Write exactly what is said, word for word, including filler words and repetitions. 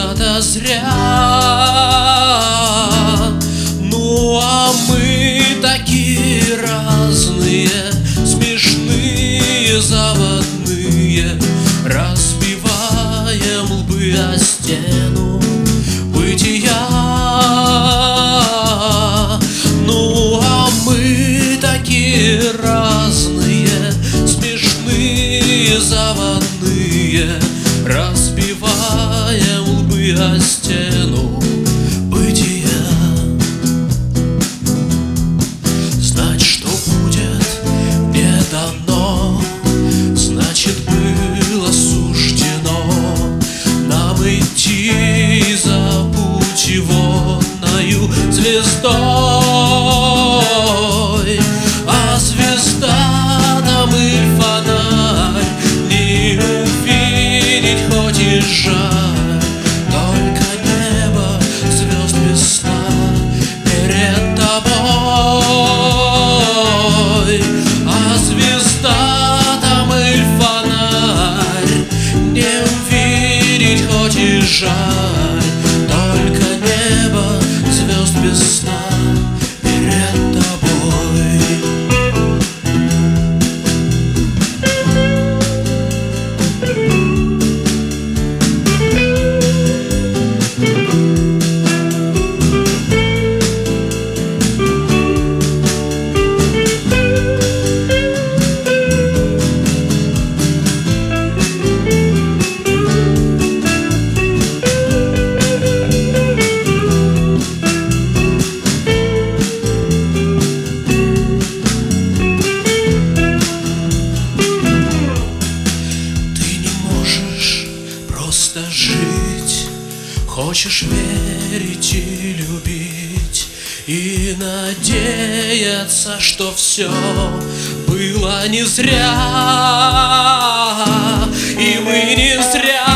когда-то зря. Ну а мы такие разные, смешные, заводные, разбиваем лбы о стену бытия. Ну а мы такие разные, смешные, заводные, разбиваем лбы о стену бытия. Знать, что будет, не дано, значит, было суждено нам идти за путеводною звездой. А звезда нам и фонарь не увидеть, хоть и жаль, только небо звезд без сна перед тобой. А звезда там и фонарь не увидеть, хоть и жаль, только небо звезд без сна перед тобой. Жить, хочешь верить и любить, и надеяться, что все было не зря, и мы не зря.